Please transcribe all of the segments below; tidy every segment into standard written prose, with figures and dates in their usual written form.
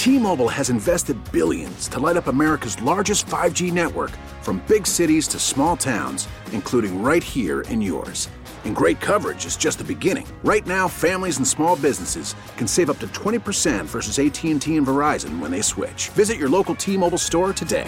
T-Mobile has invested billions to light up America's largest 5G network, from big cities to small towns, including right here in yours. And great coverage is just the beginning. Right now, families and small businesses can save up to 20% versus AT&T and Verizon when they switch. Visit your local T-Mobile store today.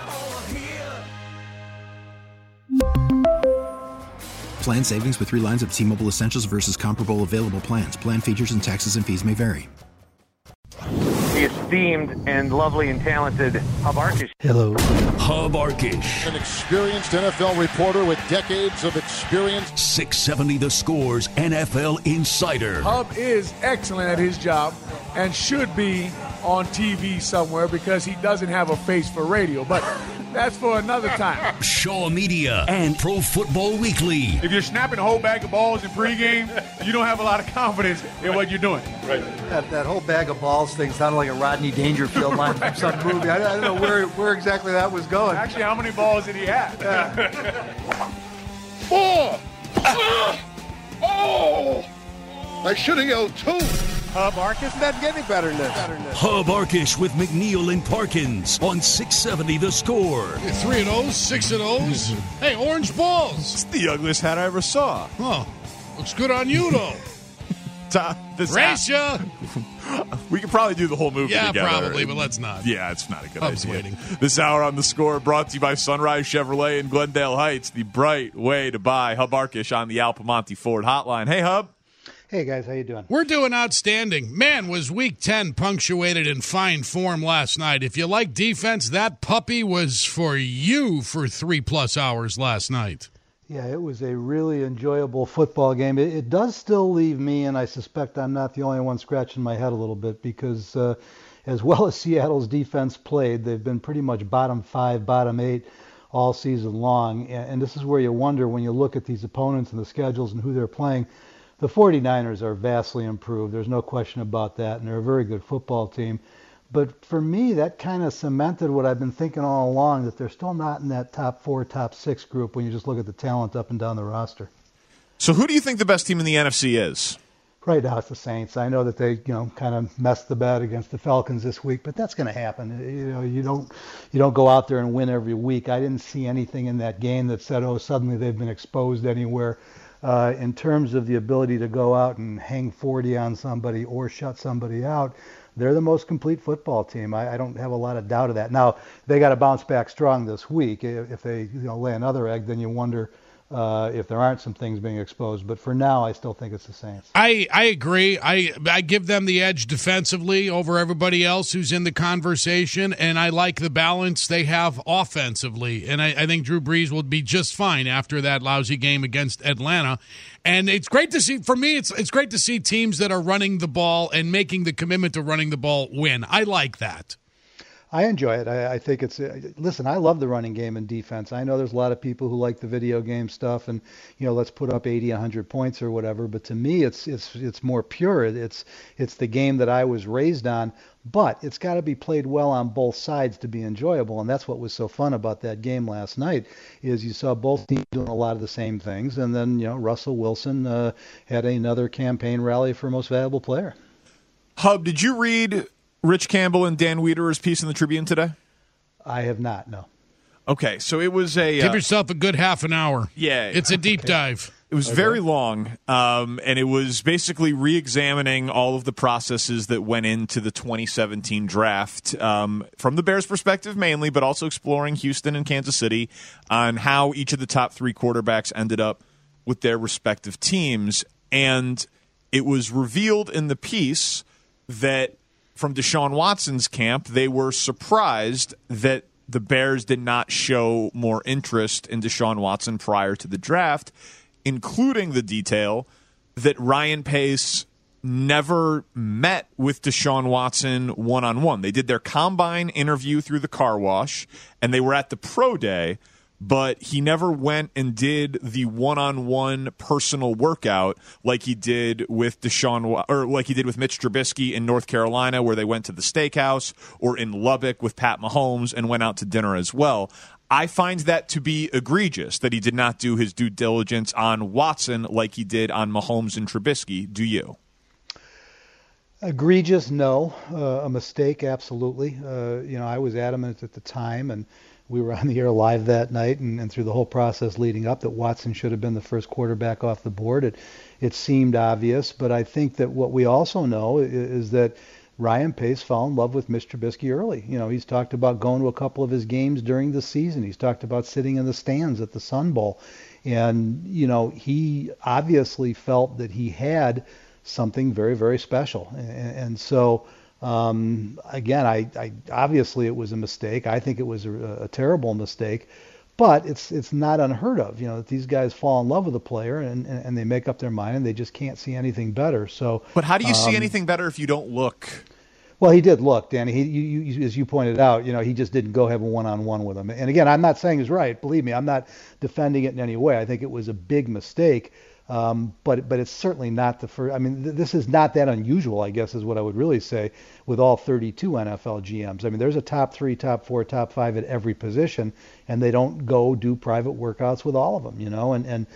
Plan savings with 3 lines of T-Mobile Essentials versus comparable available plans. Plan features and taxes and fees may vary. The esteemed and lovely and talented Hub Arkush. Hello. Hub Arkush. An experienced NFL reporter with decades of experience. 670 The Score's NFL insider. Hub is excellent at his job and should be on TV somewhere because he doesn't have a face for radio. But that's for another time. Shaw Media and Pro Football Weekly. If you're snapping a whole bag of balls in pregame, you don't have a lot of confidence in what you're doing. Right. That whole bag of balls thing sounded like a Rodney Dangerfield line from some movie. I don't know where exactly that was going. Actually, how many balls did he have? 4! Oh! I should have yelled 2. Hub Arkush doesn't get any better than this. Hub Arkush with McNeil and Parkins on 670 The Score. 3-0, 6-0. Hey, orange balls. It's the ugliest hat I ever saw. Huh. Looks good on you, though. Racia! We could probably do the whole movie together. Yeah, probably, but let's not. Yeah, it's not a good Hub's idea. waiting. This hour on The Score brought to you by Sunrise Chevrolet in Glendale Heights, the bright way to buy. Hub Arkush on the Alpamonte Ford hotline. Hey, Hub. Hey, guys, how you doing? We're doing outstanding. Man, was Week 10 punctuated in fine form last night. If you like defense, that puppy was for you for 3+ hours last night. Yeah, it was a really enjoyable football game. It does still leave me, and I suspect I'm not the only one scratching my head a little bit, because as well as Seattle's defense played, they've been pretty much bottom 5, bottom 8 all season long. And this is where you wonder when you look at these opponents and the schedules and who they're playing. The 49ers are vastly improved. There's no question about that, and they're a very good football team. But for me, that kind of cemented what I've been thinking all along, that they're still not in that top 4, top 6 group when you just look at the talent up and down the roster. So who do you think the best team in the NFC is? Right now it's the Saints. I know that they, kind of messed the bed against the Falcons this week, but that's going to happen. You don't go out there and win every week. I didn't see anything in that game that said, suddenly they've been exposed anywhere. In terms of the ability to go out and hang 40 on somebody or shut somebody out, they're the most complete football team. I don't have a lot of doubt of that. Now, they got to bounce back strong this week. If they lay another egg, then you wonder if there aren't some things being exposed. But for now, I still think it's the Saints. I agree. I give them the edge defensively over everybody else who's in the conversation, and I like the balance they have offensively. And I think Drew Brees will be just fine after that lousy game against Atlanta. And it's great to see, for me, it's great to see teams that are running the ball and making the commitment to running the ball win. I like that. I enjoy it. I think it's listen, I love the running game and defense. I know there's a lot of people who like the video game stuff and let's put up 80, 100 points or whatever, but to me it's more pure. It's the game that I was raised on, but it's got to be played well on both sides to be enjoyable, and that's what was so fun about that game last night is you saw both teams doing a lot of the same things, and then Russell Wilson had another campaign rally for most valuable player. Hub, did you read Rich Campbell and Dan Wiederer's piece in the Tribune today? I have not, no. Okay, so it was a... Give yourself a good half an hour. Yeah. It's a deep dive. It was very long, and it was basically re-examining all of the processes that went into the 2017 draft, from the Bears' perspective mainly, but also exploring Houston and Kansas City on how each of the top 3 quarterbacks ended up with their respective teams. And it was revealed in the piece that from Deshaun Watson's camp, they were surprised that the Bears did not show more interest in Deshaun Watson prior to the draft, including the detail that Ryan Pace never met with Deshaun Watson one-on-one. They did their combine interview through the car wash, and they were at the pro day, but he never went and did the one-on-one personal workout like he did with like he did with Mitch Trubisky in North Carolina, where they went to the steakhouse, or in Lubbock with Pat Mahomes and went out to dinner as well. I find that to be egregious, that he did not do his due diligence on Watson like he did on Mahomes and Trubisky. Do you? Egregious, no. A mistake, absolutely. I was adamant at the time, and we were on the air live that night and through the whole process leading up that Watson should have been the first quarterback off the board. It seemed obvious, but I think that what we also know is that Ryan Pace fell in love with Mr. Trubisky early. He's talked about going to a couple of his games during the season. He's talked about sitting in the stands at the Sun Bowl. And, he obviously felt that he had something very, very special. And so, again, I obviously it was a mistake. I think it was a terrible mistake. But it's not unheard of, that these guys fall in love with a player and they make up their mind and they just can't see anything better. So, but how do you see anything better if you don't look? Well, he did look, Danny. He, as you pointed out, he just didn't go have a one-on-one with him. And again, I'm not saying he's right. Believe me, I'm not defending it in any way. I think it was a big mistake. But it's certainly not the first. I mean, this is not that unusual, I guess, is what I would really say with all 32 NFL GMs. I mean, there's a top 3, top 4, top 5 at every position, and they don't go do private workouts with all of them, And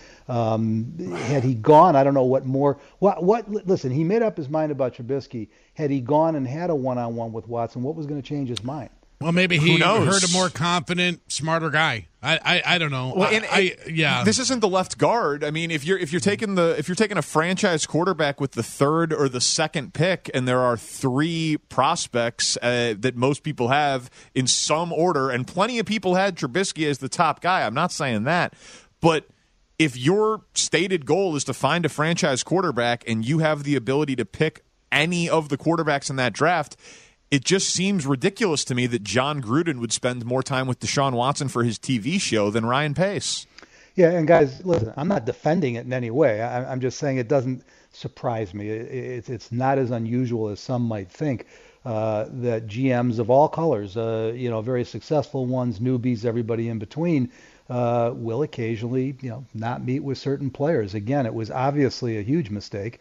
had he gone, I don't know what more. Listen, he made up his mind about Trubisky. Had he gone and had a one-on-one with Watson, what was going to change his mind? Well, maybe he heard a more confident, smarter guy. I don't know. Well, this isn't the left guard. I mean, if you're taking a franchise quarterback with the 3rd or the 2nd pick, and there are 3 prospects that most people have in some order, and plenty of people had Trubisky as the top guy. I'm not saying that, but if your stated goal is to find a franchise quarterback and you have the ability to pick any of the quarterbacks in that draft, it just seems ridiculous to me that John Gruden would spend more time with Deshaun Watson for his TV show than Ryan Pace. Yeah, and guys, listen, I'm not defending it in any way. I'm just saying it doesn't surprise me. It's not as unusual as some might think that GMs of all colors, very successful ones, newbies, everybody in between, will occasionally, not meet with certain players. Again, it was obviously a huge mistake.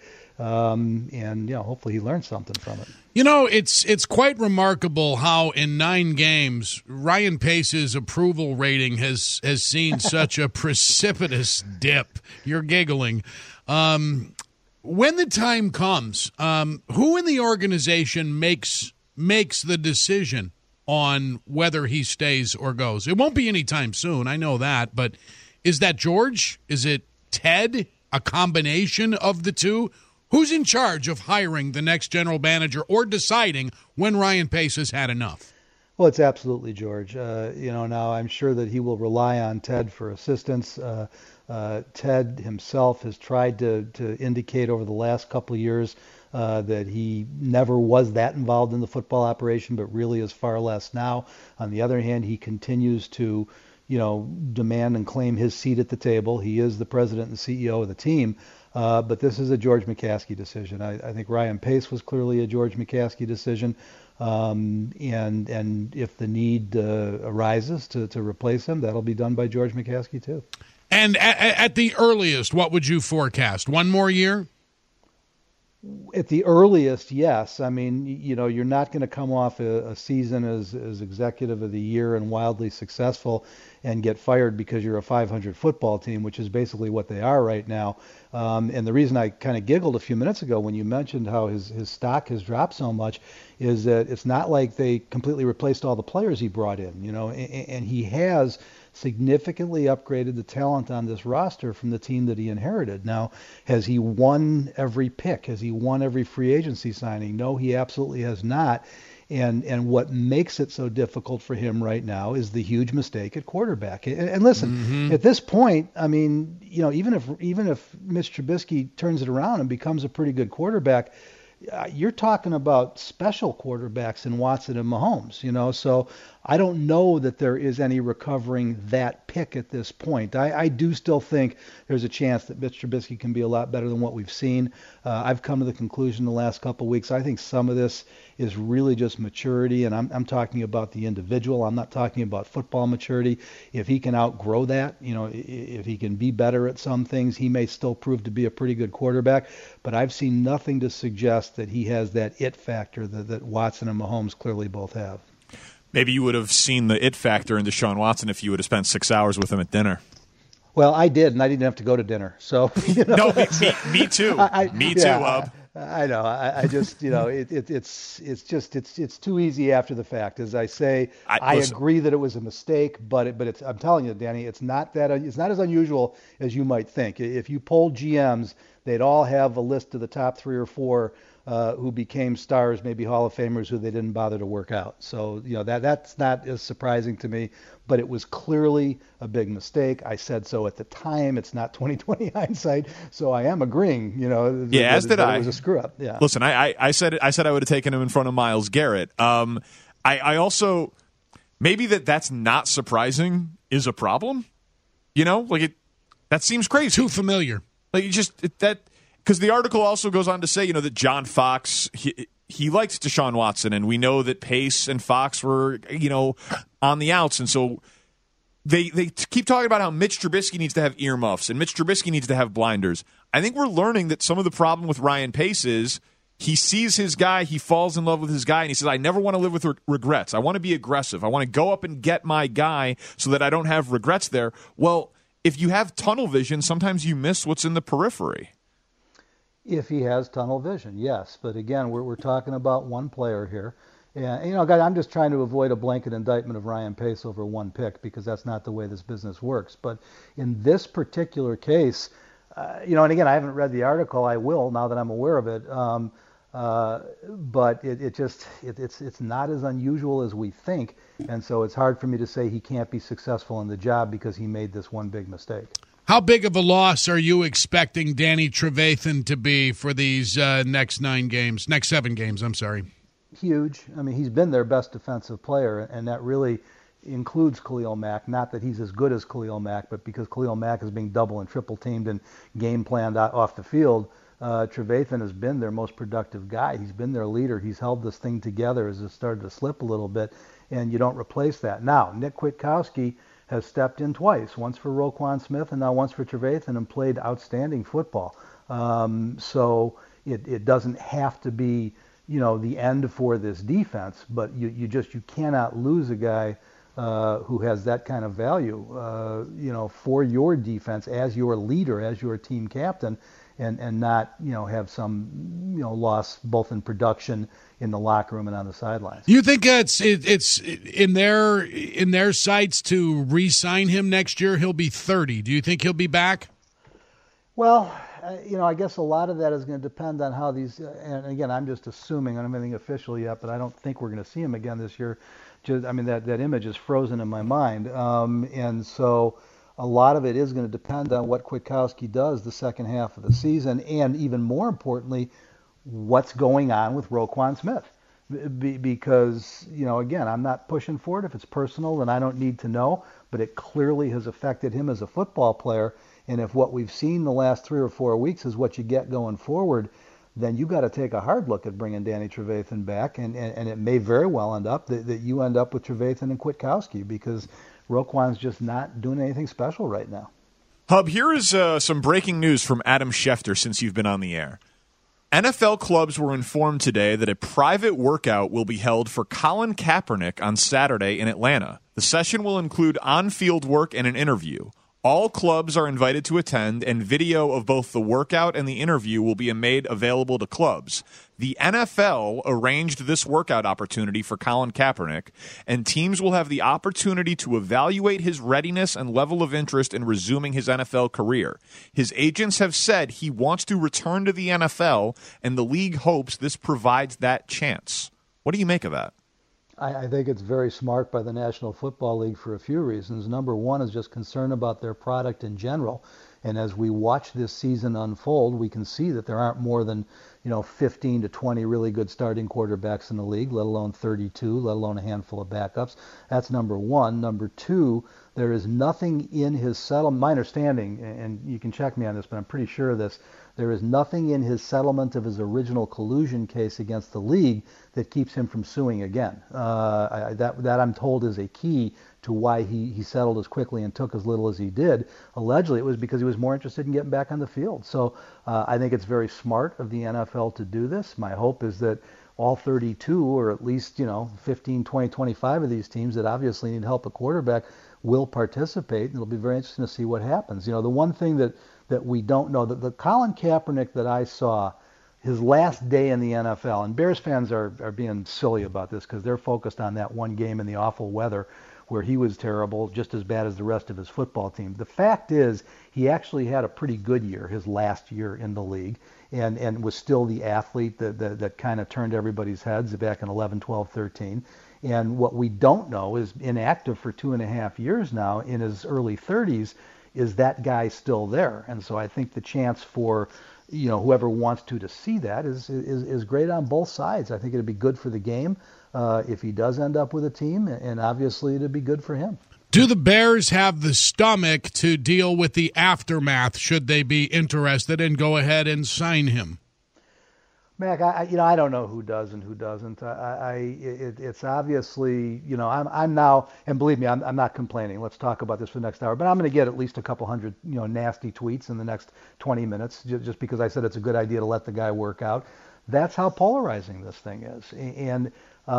And hopefully he learned something from it. It's quite remarkable how in 9 games Ryan Pace's approval rating has seen such a precipitous dip. You're giggling. When the time comes, who in the organization makes the decision on whether he stays or goes? It won't be anytime soon. I know that, but is that George? Is it Ted? A combination of the two? Who's in charge of hiring the next general manager or deciding when Ryan Pace has had enough? Well, it's absolutely George. Now I'm sure that he will rely on Ted for assistance. Ted himself has tried to indicate over the last couple of years that he never was that involved in the football operation, but really is far less now. On the other hand, he continues to, demand and claim his seat at the table. He is the president and CEO of the team. But this is a George McCaskey decision. I think Ryan Pace was clearly a George McCaskey decision. And if the need arises to replace him, that'll be done by George McCaskey too. And at the earliest, what would you forecast? One more year? At the earliest, yes. I mean, you're not going to come off a season as executive of the year and wildly successful and get fired because you're a 500 football team, which is basically what they are right now. And the reason I kind of giggled a few minutes ago when you mentioned how his stock has dropped so much is that it's not like they completely replaced all the players he brought in, and he has significantly upgraded the talent on this roster from the team that he inherited. Now, has he won every pick? Has he won every free agency signing? No, he absolutely has not. And what makes it so difficult for him right now is the huge mistake at quarterback. And listen, at this point, I mean, even if Mitch Trubisky turns it around and becomes a pretty good quarterback, you're talking about special quarterbacks in Watson and Mahomes, so I don't know that there is any recovering that pick at this point. I do still think there's a chance that Mitch Trubisky can be a lot better than what we've seen. I've come to the conclusion the last couple of weeks, I think some of this is really just maturity, and I'm talking about the individual. I'm not talking about football maturity. If he can outgrow that, if he can be better at some things, he may still prove to be a pretty good quarterback, but I've seen nothing to suggest that he has that it factor that Watson and Mahomes clearly both have. Maybe you would have seen the it factor in Deshaun Watson if you would have spent 6 hours with him at dinner. Well, I did, and I didn't have to go to dinner. So No, me too. Me too, Ub. I know. I just, it's too easy after the fact. As I say, I agree that it was a mistake, but I'm telling you, Danny, it's not as unusual as you might think. If you polled GMs, they'd all have a list of the top 3 or 4 who became stars, maybe Hall of Famers who they didn't bother to work out. So, that's not as surprising to me, but it was clearly a big mistake. I said so at the time. It's not 20/20 hindsight, so I am agreeing, as did I. It was a screw up. Yeah. Listen, I said I would have taken him in front of Myles Garrett. I also, maybe that's not surprising is a problem. That seems crazy. Too familiar. Because the article also goes on to say, that John Fox, he liked Deshaun Watson, and we know that Pace and Fox were, on the outs, and so they keep talking about how Mitch Trubisky needs to have earmuffs and Mitch Trubisky needs to have blinders. I think we're learning that some of the problem with Ryan Pace is he sees his guy, he falls in love with his guy, and he says, I never want to live with regrets. I want to be aggressive. I want to go up and get my guy so that I don't have regrets there. Well, if you have tunnel vision, sometimes you miss what's in the periphery. If he has tunnel vision, yes. But again, we're talking about one player here. And, guys, I'm just trying to avoid a blanket indictment of Ryan Pace over one pick because that's not the way this business works. But in this particular case, and again, I haven't read the article. I will now that I'm aware of it. But it's not as unusual as we think. And so it's hard for me to say he can't be successful in the job because he made this one big mistake. How big of a loss are you expecting Danny Trevathan to be for these next 7 games? I'm sorry. Huge. I mean, he's been their best defensive player, and that really includes Khalil Mack. Not that he's as good as Khalil Mack, but because Khalil Mack is being double and triple teamed and game planned off the field, Trevathan has been their most productive guy. He's been their leader. He's held this thing together as it started to slip a little bit, and you don't replace that. Now, Nick Kwiatkowski has stepped in twice, once for Roquan Smith and now once for Trevathan, and played outstanding football. So it doesn't have to be, the end for this defense, but you cannot lose a guy who has that kind of value, for your defense as your leader, as your team captain, and not, have some, loss both in production, in the locker room, and on the sidelines. You think it's in their sights to re-sign him next year? He'll be 30. Do you think he'll be back? Well, I guess a lot of that is going to depend on how these. And again, I'm just assuming. I don't have anything official yet, but I don't think we're going to see him again this year. That image is frozen in my mind, and so a lot of it is going to depend on what Kwiatkowski does the second half of the season, and even more importantly, what's going on with Roquan Smith. Because, again, I'm not pushing for it. If it's personal, then I don't need to know. But it clearly has affected him as a football player. And if what we've seen the last 3 or 4 weeks is what you get going forward, then you got to take a hard look at bringing Danny Trevathan back. And it may very well end up that you end up with Trevathan and Kwiatkowski because Roquan's just not doing anything special right now. Hub, here is some breaking news from Adam Schefter since you've been on the air. NFL clubs were informed today that a private workout will be held for Colin Kaepernick on Saturday in Atlanta. The session will include on-field work and an interview. All clubs are invited to attend, and video of both the workout and the interview will be made available to clubs. The NFL arranged this workout opportunity for Colin Kaepernick, and teams will have the opportunity to evaluate his readiness and level of interest in resuming his NFL career. His agents have said he wants to return to the NFL, and the league hopes this provides that chance. What do you make of that? I think it's very smart by the National Football League for a few reasons. Number one is just concern about their product in general. And as we watch this season unfold, we can see that there aren't more than 15 to 20 really good starting quarterbacks in the league, let alone 32, let alone a handful of backups. That's number one. Number two, there is nothing in his settlement, my understanding, and you can check me on this, but I'm pretty sure of this, there is nothing in his settlement of his original collusion case against the league that keeps him from suing again. That I'm told is a key to why he settled as quickly and took as little as he did. Allegedly, it was because he was more interested in getting back on the field. So I think it's very smart of the NFL to do this. My hope is that all 32, or at least 15, 20, 25 of these teams that obviously need help at quarterback will participate. And it'll be very interesting to see what happens. The one thing that we don't know, the Colin Kaepernick that I saw his last day in the NFL, and Bears fans are being silly about this because they're focused on that one game in the awful weather where he was terrible, just as bad as the rest of his football team. The fact is, he actually had a pretty good year, his last year in the league, and was still the athlete that kind of turned everybody's heads back in 11, 12, 13. And what we don't know is, inactive for 2.5 years now, in his early 30s, is that guy still there? And so I think the chance for whoever wants to see that is great on both sides. I think it'd be good for the game if he does end up with a team, and obviously it'd be good for him. Do the Bears have the stomach to deal with the aftermath should they be interested and go ahead and sign him? Mac, I don't know who does and who doesn't. It's obviously, I'm now, and believe me, I'm not complaining. Let's talk about this for the next hour. But I'm going to get at least a couple hundred, nasty tweets in the next 20 minutes, just because I said it's a good idea to let the guy work out. That's how polarizing this thing is. And,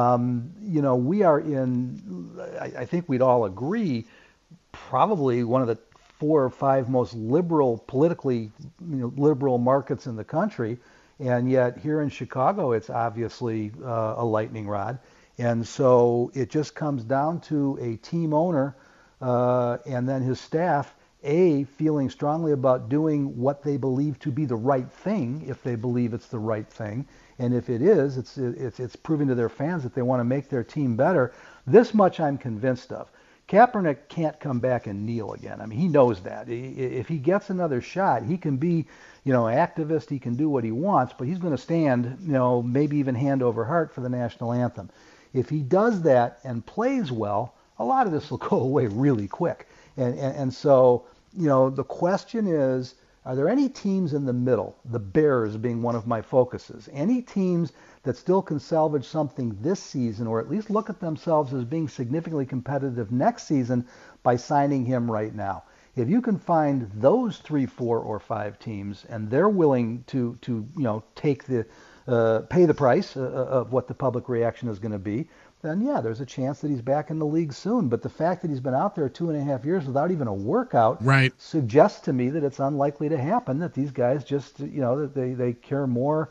we are in, I think we'd all agree, probably one of the 4 or 5 most politically liberal markets in the country. And yet here in Chicago, it's obviously a lightning rod. And so it just comes down to a team owner and then his staff, feeling strongly about doing what they believe to be the right thing, if they believe it's the right thing. And if it is, it's proving to their fans that they want to make their team better. This much I'm convinced of. Kaepernick can't come back and kneel again. I mean, he knows that. If he gets another shot, he can be, activist. He can do what he wants, but he's going to stand, maybe even hand over heart for the national anthem. If he does that and plays well, a lot of this will go away really quick. And so, the question is, are there any teams in the middle, the Bears being one of my focuses, any teams that still can salvage something this season, or at least look at themselves as being significantly competitive next season by signing him right now? If you can find those 3, 4, or 5 teams, and they're willing to take pay the price of what the public reaction is going to be, then yeah, there's a chance that he's back in the league soon. But the fact that he's been out there 2.5 years without even a workout suggests to me that it's unlikely to happen, that these guys just, that they care more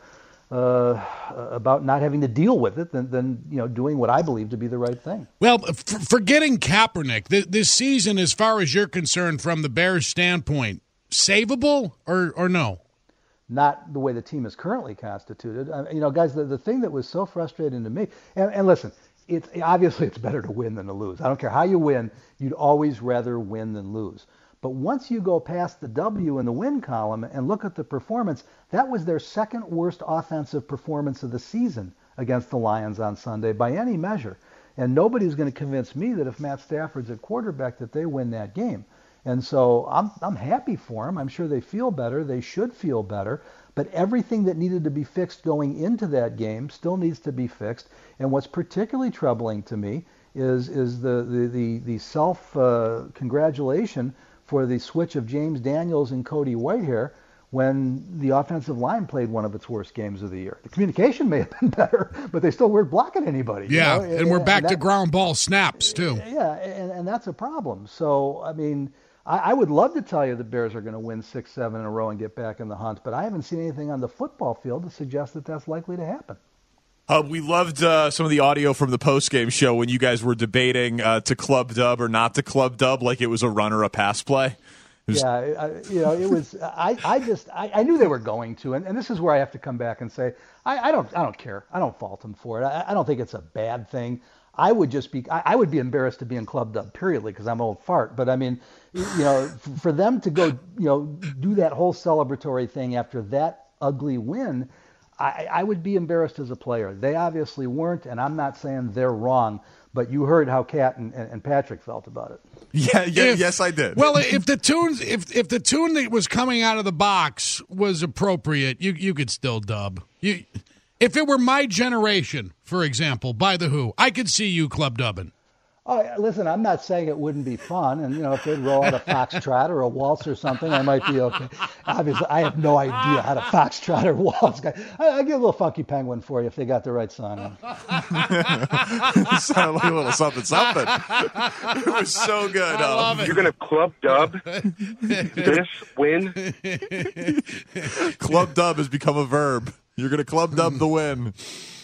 about not having to deal with it than doing what I believe to be the right thing. Well, forgetting Kaepernick, this season, as far as you're concerned from the Bears' standpoint, savable or no? Not the way the team is currently constituted. Guys, the thing that was so frustrating to me, and listen, it's better to win than to lose. I don't care how you win, you'd always rather win than lose. But once you go past the W in the win column and look at the performance, that was their second worst offensive performance of the season against the Lions on Sunday by any measure. And nobody's going to convince me that if Matt Stafford's at quarterback that they win that game. And so I'm happy for them. I'm sure they feel better. They should feel better. But everything that needed to be fixed going into that game still needs to be fixed. And what's particularly troubling to me is the self-congratulation for the switch of James Daniels and Cody Whitehair when the offensive line played one of its worst games of the year. The communication may have been better, but they still weren't blocking anybody. Yeah, and we're back to ground ball snaps, too. Yeah, and that's a problem. So, I mean, I would love to tell you the Bears are going to win 6, 7 in a row and get back in the hunt, but I haven't seen anything on the football field to suggest that that's likely to happen. We loved some of the audio from the postgame show when you guys were debating to club dub or not to club dub, like it was a run or a pass play. It was. I knew they were going to, and this is where I have to come back and say I don't care. I don't fault them for it. I don't think it's a bad thing. I would be embarrassed to be in club dub, period, because I'm an old fart. But I mean, for them to go, do that whole celebratory thing after that ugly win, I would be embarrassed as a player. They obviously weren't, and I'm not saying they're wrong, but you heard how Kat and Patrick felt about it. Yes, I did. Well, if the tune that was coming out of the box was appropriate, you could still dub. If it were My Generation, for example, by The Who, I could see you club dubbing. Oh, listen, I'm not saying it wouldn't be fun, and if they'd roll out a foxtrot or a waltz or something, I might be okay. Obviously, I have no idea how to foxtrot or waltz. I get a little Funky Penguin for you if they got the right song on. It sounded like a little something. It was so good. I love it. You're going to club dub this win? Club dub has become a verb. You're going to club dub the win.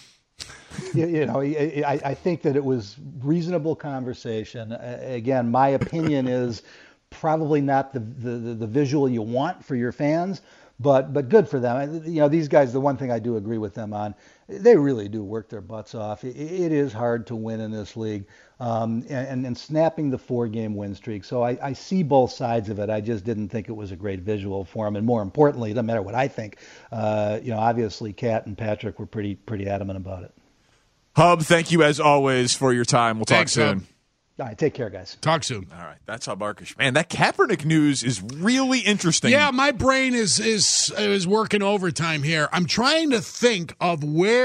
I think that it was reasonable conversation. Again, my opinion is probably not the visual you want for your fans, but good for them. These guys, the one thing I do agree with them on, they really do work their butts off. It is hard to win in this league, and snapping the 4-game win streak. So I see both sides of it. I just didn't think it was a great visual for them. And more importantly, no matter what I think, obviously Kat and Patrick were pretty adamant about it. Hub, thank you as always for your time. We'll talk soon. Hub. All right, take care, guys. Talk soon. All right, that's Hub Arkush. Man, that Kaepernick news is really interesting. Yeah, my brain is working overtime here. I'm trying to think of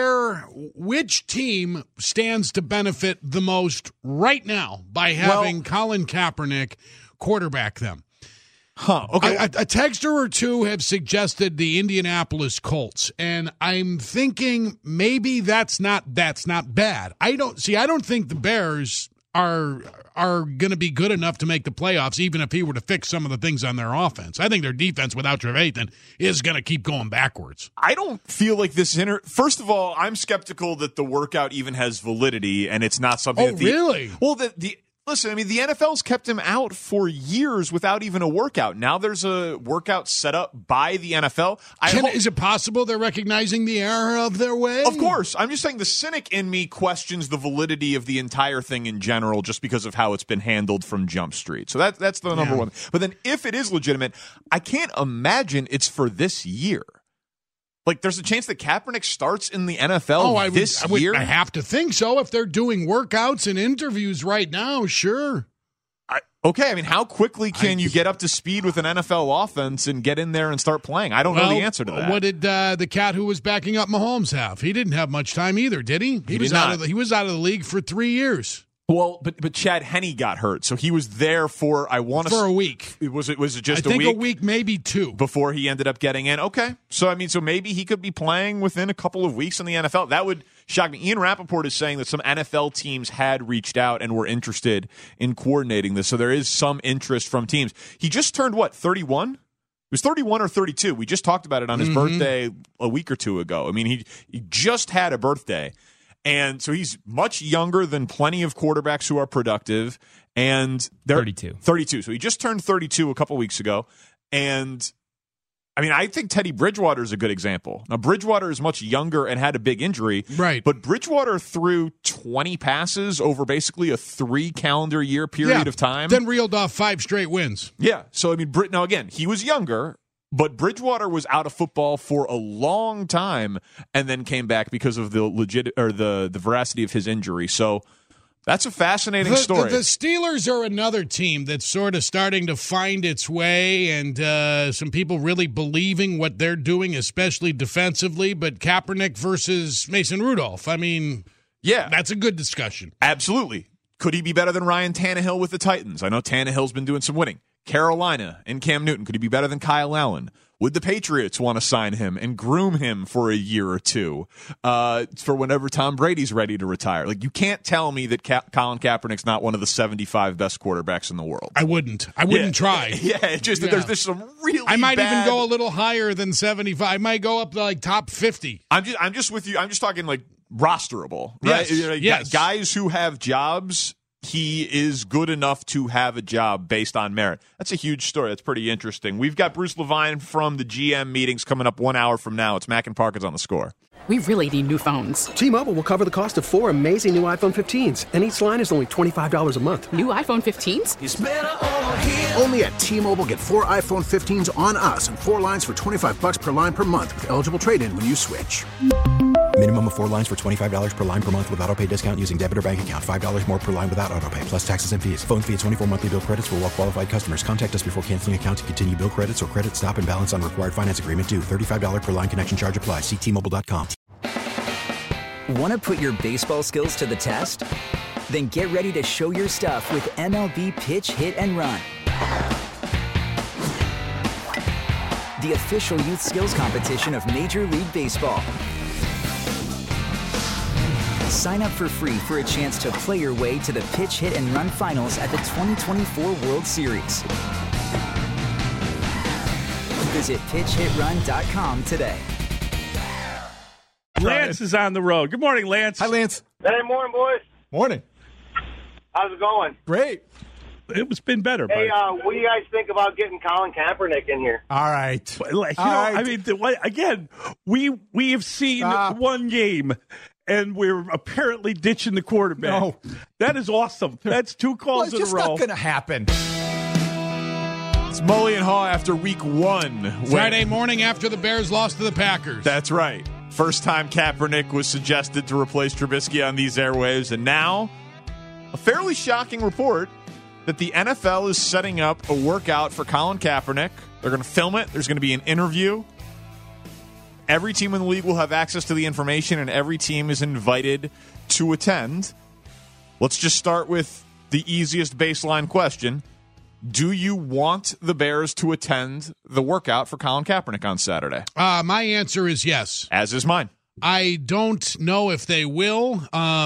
which team stands to benefit the most right now by having Colin Kaepernick quarterback them. Huh. Okay. A texter or two have suggested the Indianapolis Colts, and I'm thinking maybe that's not bad. I don't think the Bears are going to be good enough to make the playoffs, even if he were to fix some of the things on their offense. I think their defense without Trevathan is going to keep going backwards. I don't feel like this First of all, I'm skeptical that the workout even has validity, and it's not something. Really? Well, listen, I mean, the NFL's kept him out for years without even a workout. Now there's a workout set up by the NFL. Is it possible they're recognizing the error of their way? Of course. I'm just saying the cynic in me questions the validity of the entire thing in general just because of how it's been handled from Jump Street. So that's the number one. But then if it is legitimate, I can't imagine it's for this year. Like, there's a chance that Kaepernick starts in the NFL this year? I have to think so. If they're doing workouts and interviews right now, sure. Okay, I mean, how quickly can you get up to speed with an NFL offense and get in there and start playing? I don't know the answer to that. What did the cat who was backing up Mahomes have? He didn't have much time either, did he? He was out of the league for 3 years. Well, but Chad Henne got hurt, so he was there for a week. Was it just a week? I think a week, maybe 2, before he ended up getting in. Okay, so maybe he could be playing within a couple of weeks in the NFL. That would shock me. Ian Rappaport is saying that some NFL teams had reached out and were interested in coordinating this, so there is some interest from teams. He just turned 31? It was 31 or 32. We just talked about it on his birthday a week or two ago. I mean, he just had a birthday. And so he's much younger than plenty of quarterbacks who are productive. And they're 32. 32. So he just turned 32 a couple weeks ago. And I mean, I think Teddy Bridgewater is a good example. Now, Bridgewater is much younger and had a big injury. Right. But Bridgewater threw 20 passes over basically a 3-calendar year period of time. Then reeled off 5 straight wins. Yeah. So, I mean, now again, he was younger. But Bridgewater was out of football for a long time and then came back because of the veracity of his injury. So that's a fascinating story. The Steelers are another team that's sort of starting to find its way, and some people really believing what they're doing, especially defensively. But Kaepernick versus Mason Rudolph, I mean, yeah, that's a good discussion. Absolutely. Could he be better than Ryan Tannehill with the Titans? I know Tannehill's been doing some winning. Carolina and Cam Newton, could he be better than Kyle Allen? Would the Patriots want to sign him and groom him for a year or two for whenever Tom Brady's ready to retire? Like, you can't tell me that Colin Kaepernick's not one of the 75 best quarterbacks in the world. I wouldn't try. Yeah, it's just that there's some really I might even go a little higher than 75. I might go up to like top 50. I'm just with you. I'm just talking like rosterable, right? Yes. Guys who have jobs. He is good enough to have a job based on merit. That's a huge story. That's pretty interesting. We've got Bruce Levine from the GM meetings coming up 1 hour from now. It's Mac and Parkins on The Score. We really need new phones. T-Mobile will cover the cost of 4 amazing new iPhone 15s, and each line is only $25 a month. New iPhone 15s? It's better over here. Only at T-Mobile, get 4 iPhone 15s on us and 4 lines for $25 per line per month with eligible trade-in when you switch. Minimum of 4 lines for $25 per line per month with autopay discount using debit or bank account. $5 more per line without autopay, plus taxes and fees. Phone fee at 24 monthly bill credits for well-qualified customers. Contact us before canceling account to continue bill credits or credit stop and balance on required finance agreement due. $35 per line connection charge applies. See T-Mobile.com. Want to put your baseball skills to the test? Then get ready to show your stuff with MLB Pitch, Hit, and Run. The official youth skills competition of Major League Baseball. Sign up for free for a chance to play your way to the Pitch, Hit, and Run finals at the 2024 World Series. Visit PitchHitRun.com today. Lance is on the road. Good morning, Lance. Hi, Lance. Hey, morning, boys. Morning. How's it going? Great. It's been better. Hey, what do you guys think about getting Colin Kaepernick in here? All right. I mean, again, we have seen one game, and we're apparently ditching the quarterback. No. That is awesome. That's 2 calls in a row. It's just not going to happen. It's Mully and Haw after week 1. Friday morning after the Bears lost to the Packers. That's right. First time Kaepernick was suggested to replace Trubisky on these airwaves, and now a fairly shocking report that the NFL is setting up a workout for Colin Kaepernick. They're going to film it. There's going to be an interview. Every team in the league will have access to the information, and every team is invited to attend. Let's just start with the easiest baseline question. Do you want the Bears to attend the workout for Colin Kaepernick on Saturday? My answer is yes. As is mine. I don't know if they will.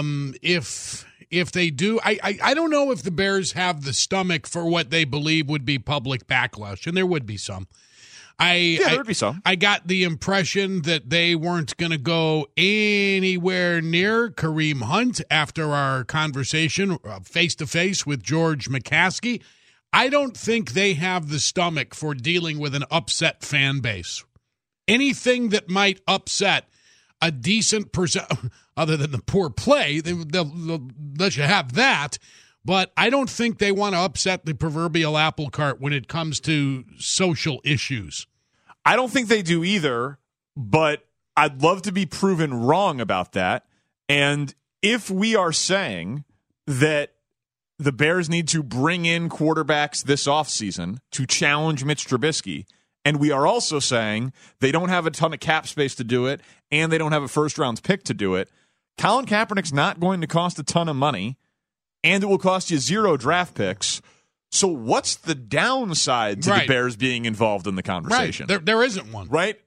If they do, I don't know if the Bears have the stomach for what they believe would be public backlash, and there would be some. There would be some. I got the impression that they weren't going to go anywhere near Kareem Hunt after our conversation face-to-face with George McCaskey. I don't think they have the stomach for dealing with an upset fan base. Anything that might upset a decent percent, other than the poor play, they'll let you have that. But I don't think they want to upset the proverbial apple cart when it comes to social issues. I don't think they do either, but I'd love to be proven wrong about that. And if we are saying that the Bears need to bring in quarterbacks this offseason to challenge Mitch Trubisky, and we are also saying they don't have a ton of cap space to do it, and they don't have a first-round pick to do it, Colin Kaepernick's not going to cost a ton of money, and it will cost you 0 draft picks. So what's the downside to the Bears being involved in the conversation? Right. There isn't one. Right?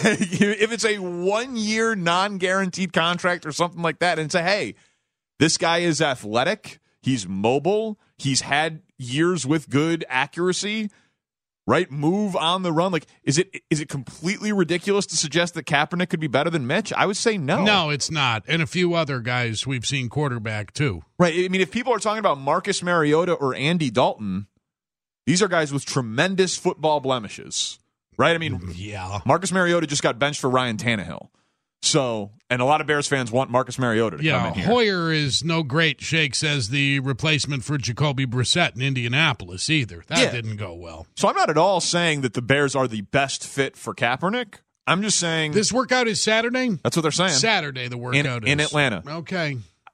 If it's a 1-year non-guaranteed contract or something like that, and say, hey, this guy is athletic, he's mobile, he's had years with good accuracy, right? Move on the run. Like, is it completely ridiculous to suggest that Kaepernick could be better than Mitch? I would say no. No, it's not. And a few other guys we've seen quarterback too. Right. I mean, if people are talking about Marcus Mariota or Andy Dalton, these are guys with tremendous football blemishes, right? I mean, yeah. Marcus Mariota just got benched for Ryan Tannehill. So, and a lot of Bears fans want Marcus Mariota to come in here. Hoyer is no great shake, says the replacement for Jacoby Brissett in Indianapolis either. That didn't go well. So I'm not at all saying that the Bears are the best fit for Kaepernick. I'm just saying... This workout is Saturday? That's what they're saying. Saturday the workout is. In Atlanta. Okay.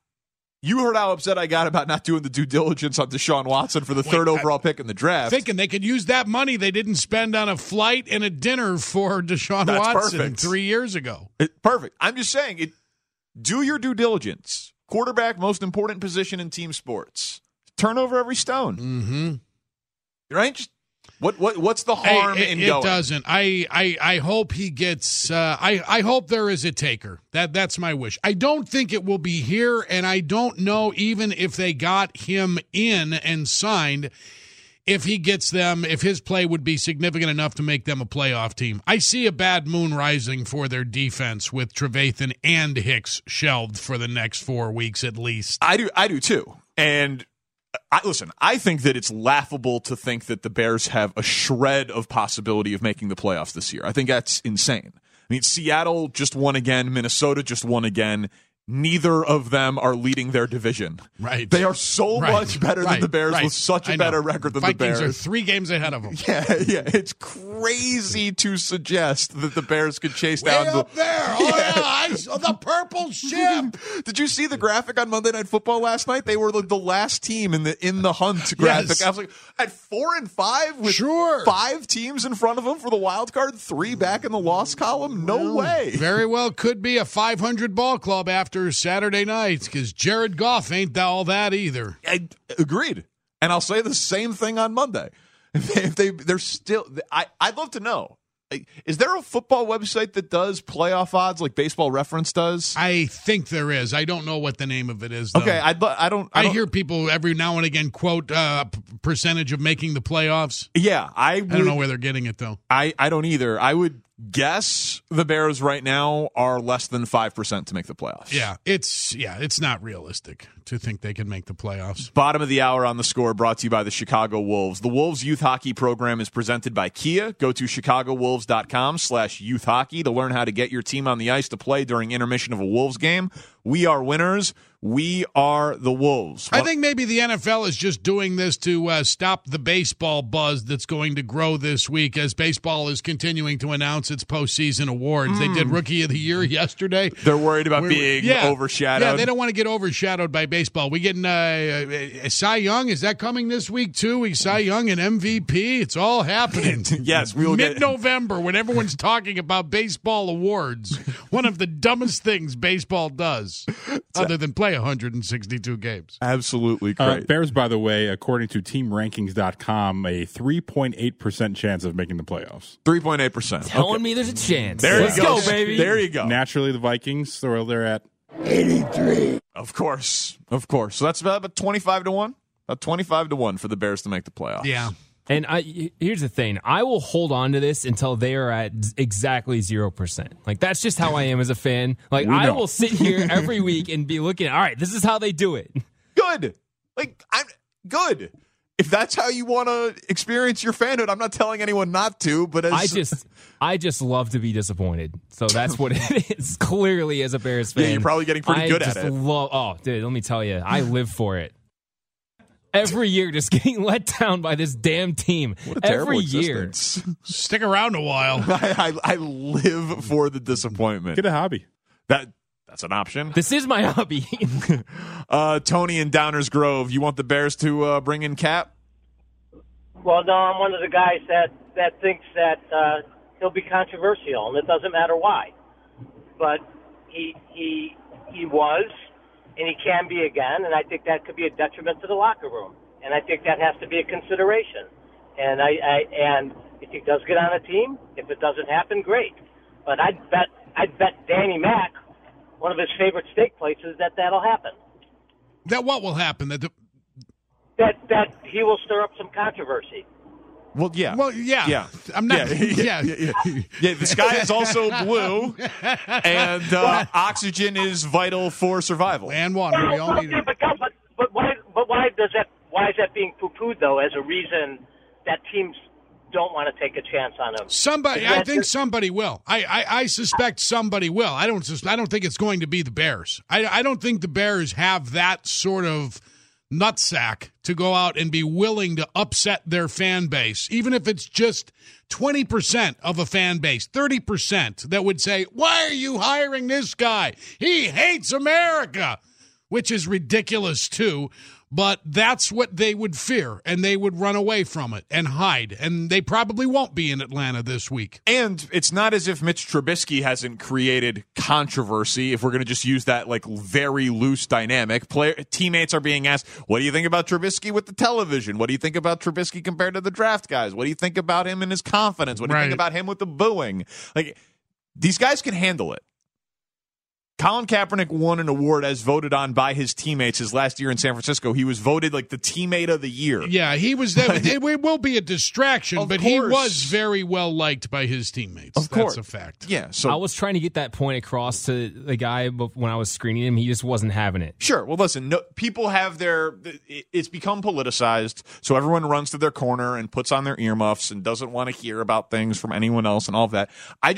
You heard how upset I got about not doing the due diligence on Deshaun Watson for the third overall pick in the draft. Thinking they could use that money they didn't spend on a flight and a dinner for Deshaun Watson perfect. 3 years ago. Perfect. I'm just saying, do your due diligence. Quarterback, most important position in team sports. Turn over every stone. Mm-hmm. Right? Just, what's the harm in going? It doesn't. I hope he gets. I hope there is a taker. That's my wish. I don't think it will be here, and I don't know even if they got him in and signed, if he gets them, if his play would be significant enough to make them a playoff team. I see a bad moon rising for their defense with Trevathan and Hicks shelved for the next 4 weeks at least. I do too. And listen, I think that it's laughable to think that the Bears have a shred of possibility of making the playoffs this year. I think that's insane. I mean, Seattle just won again. Minnesota just won again. Neither of them are leading their division. Right. They are so much better than the Bears with such a better record than Vikings the Bears. Are 3 games ahead of them. Yeah. It's crazy to suggest that the Bears could chase Way down up there. Oh, yeah. I saw the purple ship. Did you see the graphic on Monday Night Football last night? They were the last team in the hunt graphic. Yes. I was like, at 4-5 with 5 teams in front of them for the wild card, 3 back in the loss column. No way. Very well could be a 500 ball club after Saturday nights because Jared Goff ain't all that either. Agreed. And I'll say the same thing on Monday. If they're still, I'd love to know. Is there a football website that does playoff odds like Baseball Reference does? I think there is. I don't know what the name of it is, though. Okay, I hear people every now and again quote percentage of making the playoffs. Yeah, I don't know where they're getting it, though. I don't either. I would guess the Bears right now are less than 5% to make the playoffs. Yeah, it's not realistic to think they can make the playoffs. Bottom of the hour on the Score, brought to you by the Chicago Wolves. The Wolves youth hockey program is presented by Kia. Go to ChicagoWolves.com/youth hockey to learn how to get your team on the ice to play during intermission of a Wolves game. We are winners. We are the Wolves. I think maybe the NFL is just doing this to stop the baseball buzz that's going to grow this week as baseball is continuing to announce its postseason awards. They did Rookie of the Year yesterday. They're worried about being overshadowed. Yeah, they don't want to get overshadowed by baseball. We getting Cy Young. Is that coming this week too? We Cy Young and MVP. It's all happening. Yes, we will mid-November when everyone's talking about baseball awards. One of the dumbest things baseball does, other than play 162 games. Absolutely great. Bears, by the way, according to TeamRankings.com, a 3.8% chance of making the playoffs. 3.8%. Telling me there's a chance. Let's go, baby. There you go. Naturally, the Vikings, they're at 83. Of course. So that's about 25 to 1. About 25 to 1 for the Bears to make the playoffs. Yeah. And here's the thing. I will hold on to this until they are at exactly 0%. Like, that's just how I am as a fan. Like, I will sit here every week and be looking, all right, this is how they do it. Good. I'm good. If that's how you want to experience your fanhood, I'm not telling anyone not to, but I just love to be disappointed. So that's what it is, clearly, as a Bears fan. Yeah, you're probably getting pretty good at it. Dude, let me tell you, I live for it. Every year, just getting let down by this damn team. What a terrible Every year. existence. Stick around a while. I live for the disappointment. Get a hobby. That's an option. This is my hobby. Tony in Downers Grove, you want the Bears to bring in Cap? Well, no, I'm one of the guys that thinks that he'll be controversial, and it doesn't matter why. But he was, and he can be again, and I think that could be a detriment to the locker room, and I think that has to be a consideration. And and if he does get on a team, if it doesn't happen, great. But I'd bet Danny Mac, one of his favorite steak places, that'll happen. That what will happen? That he will stir up some controversy. Well, yeah. I'm not. Yeah. The sky is also blue, and oxygen is vital for survival and water. We all need it. But why is that being poo-pooed though as a reason that teams don't want to take a chance on him? I think somebody will. I suspect somebody will. I don't think it's going to be the Bears. I don't think the Bears have that sort of nutsack to go out and be willing to upset their fan base, even if it's just 20% of a fan base, 30% that would say, why are you hiring this guy? He hates America, which is ridiculous too. But that's what they would fear, and they would run away from it and hide. And they probably won't be in Atlanta this week. And it's not as if Mitch Trubisky hasn't created controversy, if we're going to just use that very loose dynamic. Teammates are being asked, what do you think about Trubisky with the television? What do you think about Trubisky compared to the draft guys? What do you think about him and his confidence? What do you think about him with the booing? These guys can handle it. Colin Kaepernick won an award as voted on by his teammates his last year in San Francisco. He was voted the teammate of the year. Yeah, he was. It will be a distraction, but he was very well liked by his teammates. Of course. That's a fact. Yeah. So I was trying to get that point across to the guy when I was screening him. He just wasn't having it. Sure. Well, listen, people have it's become politicized, so everyone runs to their corner and puts on their earmuffs and doesn't want to hear about things from anyone else and all of that.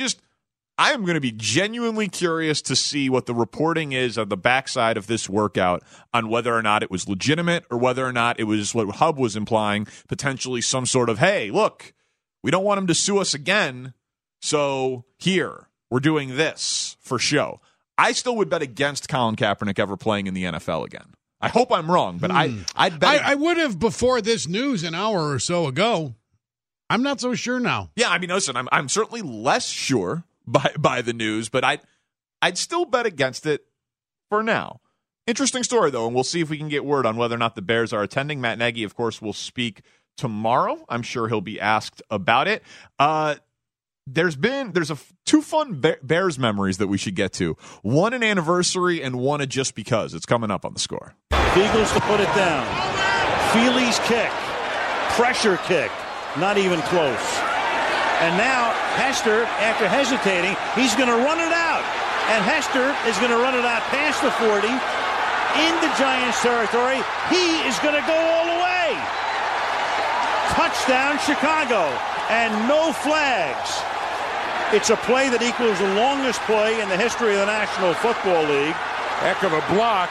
I am going to be genuinely curious to see what the reporting is on the backside of this workout on whether or not it was legitimate or whether or not it was what Hub was implying, potentially some sort of, hey, look, we don't want him to sue us again, so here, we're doing this for show. I still would bet against Colin Kaepernick ever playing in the NFL again. I hope I'm wrong, but I'd bet. I would have before this news an hour or so ago. I'm not so sure now. Yeah, I mean, listen, I'm certainly less sure by the news, but I'd still bet against it for now. Interesting story, though, and we'll see if we can get word on whether or not the Bears are attending. Matt Nagy, of course, will speak tomorrow. I'm sure he'll be asked about it. There's two fun Bears memories that we should get to. One an anniversary and one a just because. It's coming up on the Score. Eagles to put it down. Feely's kick. Pressure kick. Not even close. And now Hester, after hesitating, he's going to run it out. And Hester is going to run it out past the 40 into Giants territory. He is going to go all the way. Touchdown, Chicago. And no flags. It's a play that equals the longest play in the history of the National Football League. Heck of a block.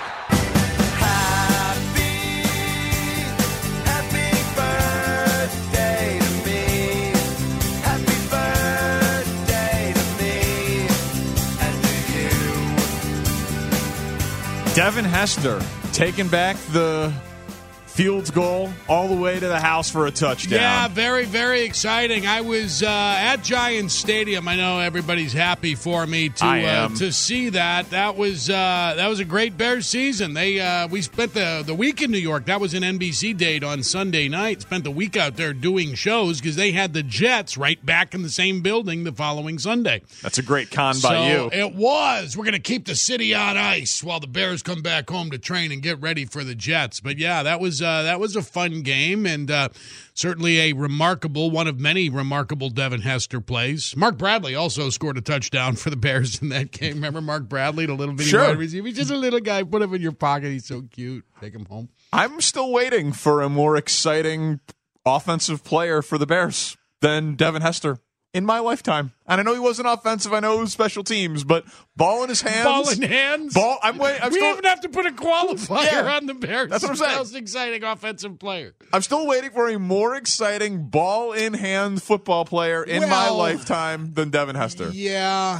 Devin Hester taking back the Fields goal all the way to the house for a touchdown. Yeah, very, very exciting. I was at Giants Stadium. I know everybody's happy for me to see that. That was a great Bears season. We spent the week in New York. That was an NBC date on Sunday night. Spent the week out there doing shows because they had the Jets right back in the same building the following Sunday. That's a great con by you. It was. We're going to keep the city on ice while the Bears come back home to train and get ready for the Jets. But yeah, that was a fun game and certainly a remarkable, one of many remarkable Devin Hester plays. Mark Bradley also scored a touchdown for the Bears in that game. Remember Mark Bradley, the little bitty wide receiver? He's just a little guy. Put him in your pocket. He's so cute. Take him home. I'm still waiting for a more exciting offensive player for the Bears than Devin Hester in my lifetime. And I know he wasn't offensive. I know it was special teams, but ball in his hands. Ball in hands? We even have to put a qualifier on the Bears. That's what I'm saying. Most exciting offensive player. I'm still waiting for a more exciting ball in hand football player in my lifetime than Devin Hester. Yeah.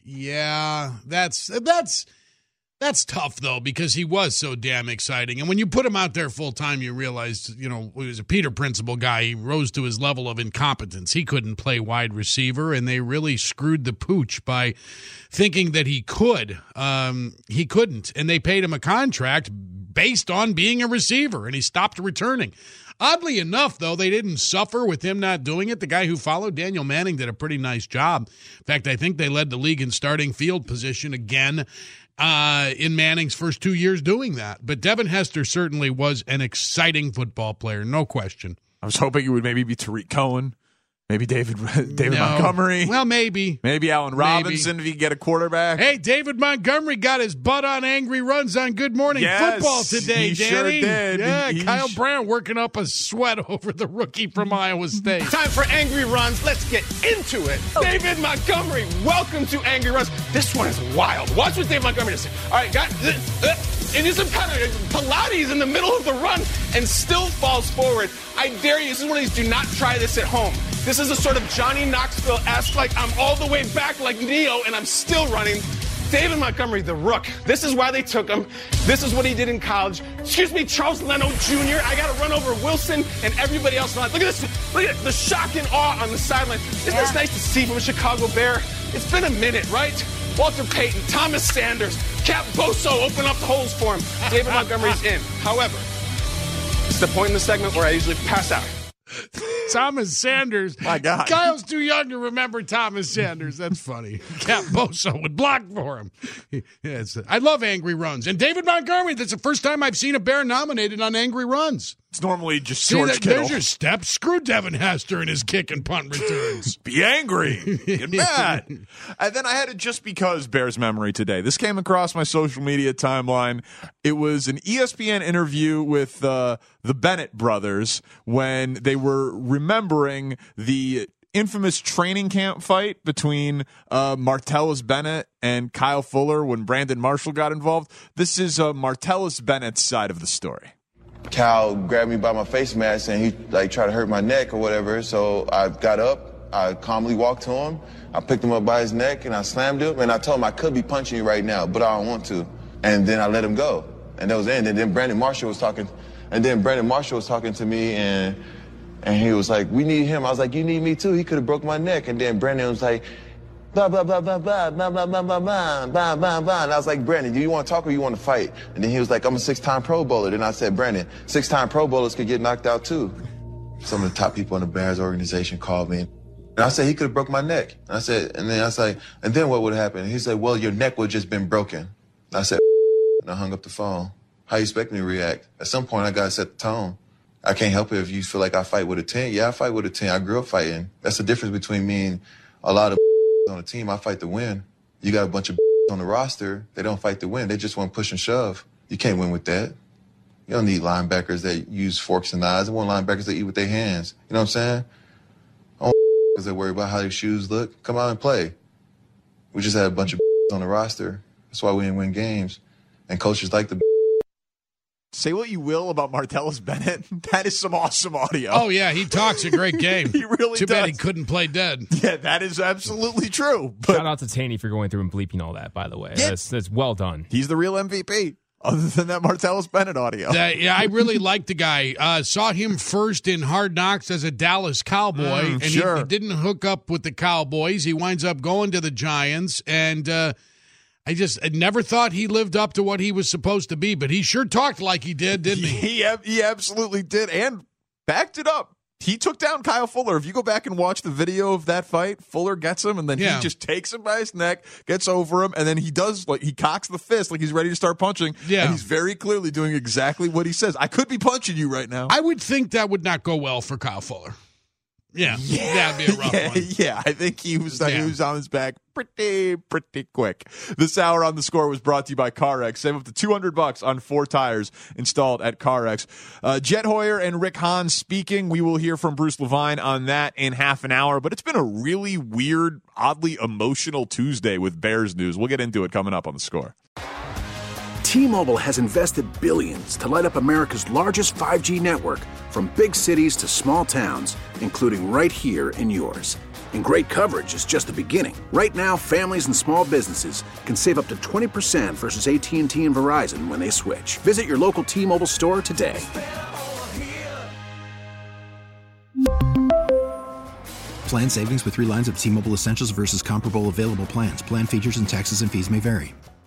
That's tough, though, because he was so damn exciting. And when you put him out there full time, you realize, he was a Peter Principle guy. He rose to his level of incompetence. He couldn't play wide receiver, and they really screwed the pooch by thinking that he could. He couldn't, and they paid him a contract based on being a receiver, and he stopped returning. Oddly enough, though, they didn't suffer with him not doing it. The guy who followed Daniel Manning did a pretty nice job. In fact, I think they led the league in starting field position again in Manning's first 2 years doing that. But Devin Hester certainly was an exciting football player, no question. I was hoping it would maybe be Tariq Cohen, maybe David Montgomery. Well, maybe. Maybe Allen Robinson if you get a quarterback. Hey, David Montgomery got his butt on Angry Runs on Good Morning Football today, he Danny. Sure did. Yeah, Kyle Brown working up a sweat over the rookie from Iowa State. Time for Angry Runs. Let's get into it. David Montgomery, welcome to Angry Runs. This one is wild. Watch what David Montgomery does. All right, got it is some kind of Pilates in the middle of the run and still falls forward. I dare you. This is one of these, do not try this at home. This is a sort of Johnny Knoxville-esque, like I'm all the way back like Neo and I'm still running. David Montgomery, the rook. This is why they took him. This is what he did in college. Excuse me, Charles Leno Jr. I got to run over Wilson and everybody else. Look at this. Look at the shock and awe on the sideline. Isn't this nice to see from a Chicago Bear? It's been a minute, right? Walter Payton, Thomas Sanders, Cap Boso open up the holes for him. David Montgomery's in. However, it's the point in the segment where I usually pass out. Thomas Sanders. My God. Kyle's too young to remember Thomas Sanders. That's funny. Cap Boso would block for him. Yes, I love Angry Runs. And David Montgomery, that's the first time I've seen a Bear nominated on Angry Runs. It's normally just George Kittle. There's your step. Screw Devin Hester and his kick and punt returns. Be angry. Get mad. And then I had it just because Bears memory today. This came across my social media timeline. It was an ESPN interview with the Bennett brothers when they were remembering the infamous training camp fight between Martellus Bennett and Kyle Fuller when Brandon Marshall got involved. This is Martellus Bennett's side of the story. Cal grabbed me by my face mask and he tried to hurt my neck or whatever. So I got up, I calmly walked to him, I picked him up by his neck and I slammed him and I told him I could be punching you right now, but I don't want to. And then I let him go. And that was it. And then Brandon Marshall was talking to me and he was like, we need him. I was like, you need me too. He could have broke my neck. And then Brandon was like, blah, blah, blah, blah, blah, blah, blah, blah, blah, blah, blah, blah, blah. And I was like, Brandon, do you want to talk or you want to fight? And then he was like, I'm a 6-time Pro Bowler. Then I said, Brandon, 6-time Pro Bowlers could get knocked out too. Some of the top people in the Bears organization called me. And I said, he could have broke my neck. And then I was like, and then what would happen? And he said, well, your neck would have just been broken. And I said, and I hung up the phone. How you expect me to react? At some point, I got to set the tone. I can't help it if you feel like I fight with a 10. Yeah, I fight with a 10. I grew up fighting. That's the difference between me and a lot of on the team. I fight to win. You got a bunch of on the roster. They don't fight to win. They just want to push and shove. You can't win with that. You don't need linebackers that use forks and knives. They want linebackers that eat with their hands. You know what I'm saying? I don't because they worry about how their shoes look. Come out and play. We just had a bunch of on the roster. That's why we didn't win games. And coaches like the Say what you will about Martellus Bennett. That is some awesome audio. Oh, yeah, he talks a great game. He really Too does. bad he couldn't play dead. Yeah, that is absolutely true. But shout out to Taney for going through and bleeping all that, by the way. Yeah. That's well done. He's the real MVP, other than that Martellus Bennett audio. Yeah, I really like the guy. Saw him first in Hard Knocks as a Dallas Cowboy, and sure. he didn't hook up with the Cowboys. He winds up going to the Giants, and I never thought he lived up to what he was supposed to be, but he sure talked like he did, didn't he? He absolutely did, and backed it up. He took down Kyle Fuller. If you go back and watch the video of that fight, Fuller gets him, and then he just takes him by his neck, gets over him, and then he cocks the fist like he's ready to start punching. Yeah. And he's very clearly doing exactly what he says. I could be punching you right now. I would think that would not go well for Kyle Fuller. Yeah, that'd be a rough one. Yeah, I think he was on his back pretty quick. This hour on The Score was brought to you by CarX. Save up to $200 on 4 tires installed at CarX. Jet Hoyer and Rick Hahn speaking. We will hear from Bruce Levine on that in half an hour, but it's been a really weird, oddly emotional Tuesday with Bears news. We'll get into it coming up on The Score. T-Mobile has invested billions to light up America's largest 5G network, from big cities to small towns, including right here in yours. And great coverage is just the beginning. Right now, families and small businesses can save up to 20% versus AT&T and Verizon when they switch. Visit your local T-Mobile store today. Plan savings with 3 lines of T-Mobile Essentials versus comparable available plans. Plan features and taxes and fees may vary.